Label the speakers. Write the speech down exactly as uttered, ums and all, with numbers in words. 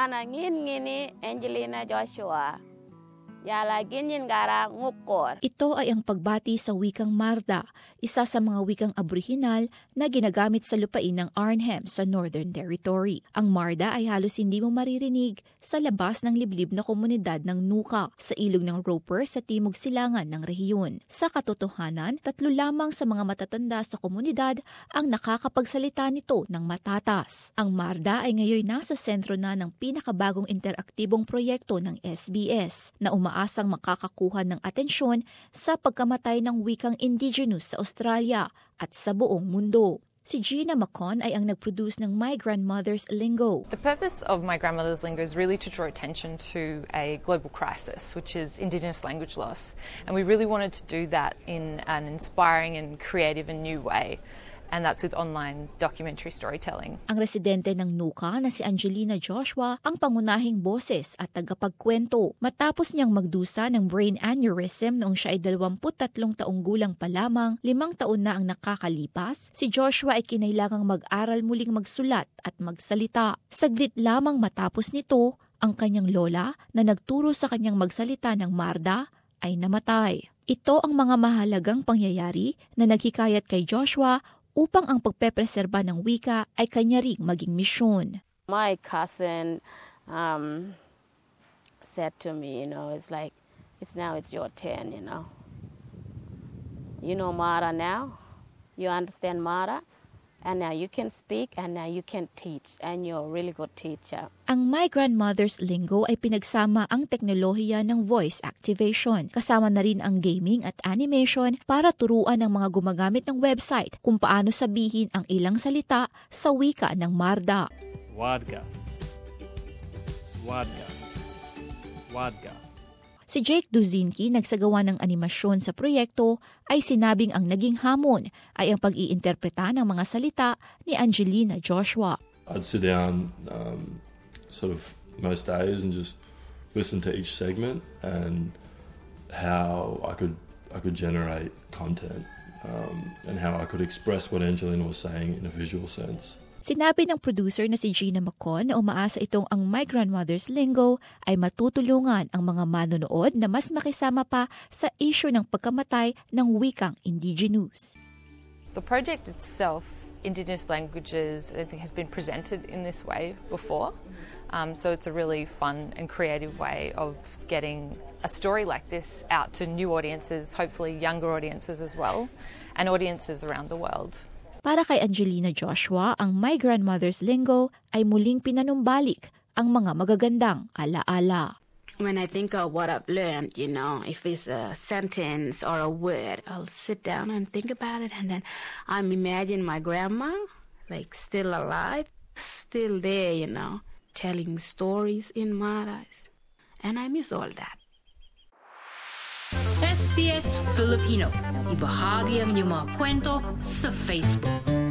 Speaker 1: Marana ngin ngini Angelina Joshua. Yala ganyan gara ngukor.
Speaker 2: Ito ay ang pagbati sa wikang Marda, isa sa mga wikang aborihinal na ginagamit sa lupain ng Arnhem sa Northern Territory. Ang Marda ay halos hindi mo maririnig sa labas ng liblib na komunidad ng Nuka sa ilog ng Roper sa timog silangan ng rehiyon. Sa katotohanan, tatlo lamang sa mga matatanda sa komunidad ang nakakapagsalita nito ng matatas. Ang Marda ay ngayon nasa sentro na ng pinakabagong interaktibong proyekto ng S B S na uma asang makakakuha ng atensyon sa pagkamatay ng wikang indigenous sa Australia at sa buong mundo. Si Gina Macon ay ang nag-produce ng My Grandmother's Lingo.
Speaker 3: The purpose of My Grandmother's Lingo is really to draw attention to a global crisis, which is Indigenous language loss. And we really wanted to do that in an inspiring and creative and new way. And that's with online documentary storytelling.
Speaker 2: Ang residente ng Nuka na si Angelina Joshua ang pangunahing boses at tagapagkwento. Matapos niyang magdusa ng brain aneurysm noong siya ay dalawampu't tatlong taong gulang pa lamang, limang taon na ang nakakalipas, si Joshua ay kinailangang mag-aral muling magsulat at magsalita. Saglit lamang matapos nito, ang kanyang lola na nagturo sa kanyang magsalita ng Marda ay namatay. Ito ang mga mahalagang pangyayari na naghikayat kay Joshua upang ang pagpepreserba ng wika ay kanya ring maging misyon.
Speaker 1: My cousin um, said to me, you know, it's like, it's now it's your turn, you know. You know Mara now, you understand Mara, and now you can speak, and now you can teach, and you're a really good teacher.
Speaker 2: Ang My Grandmother's Lingo ay pinagsama ang teknolohiya ng voice activation. Kasama na rin ang gaming at animation para turuan ng mga gumagamit ng website kung paano sabihin ang ilang salita sa wika ng Marda.
Speaker 4: Wadga. Wadga. Wadga.
Speaker 2: Si Jake Duzinki, nagsagawa ng animasyon sa proyekto, ay sinabing ang naging hamon ay ang pag-iinterpreta ng mga salita ni Angelina Joshua.
Speaker 5: I'd sit down um, sort of most days and just listen to each segment and how I could I could generate content um, and how I could express what Angelina was saying in a visual sense.
Speaker 2: Sinabi ng producer na si Gina Macon na umaasa itong ang My Grandmother's Lingo ay matutulungan ang mga manonood na mas makisama pa sa issue ng pagkamatay ng wikang indigenous.
Speaker 3: The project itself, Indigenous languages, I don't think has been presented in this way before. Um, so it's a really fun and creative way of getting a story like this out to new audiences, hopefully younger audiences as well, and audiences around the world.
Speaker 2: Para kay Angelina Joshua, ang My Grandmother's Lingo ay muling pinanumbalik ang mga magagandang alaala.
Speaker 6: When I think of what I've learned, you know, if it's a sentence or a word, I'll sit down and think about it, and then I'm imagine my grandma, like still alive, still there, you know, telling stories in Maras. And I miss all that.
Speaker 7: S B S Filipino. Ibahagi ang inyong mga kwento sa Facebook.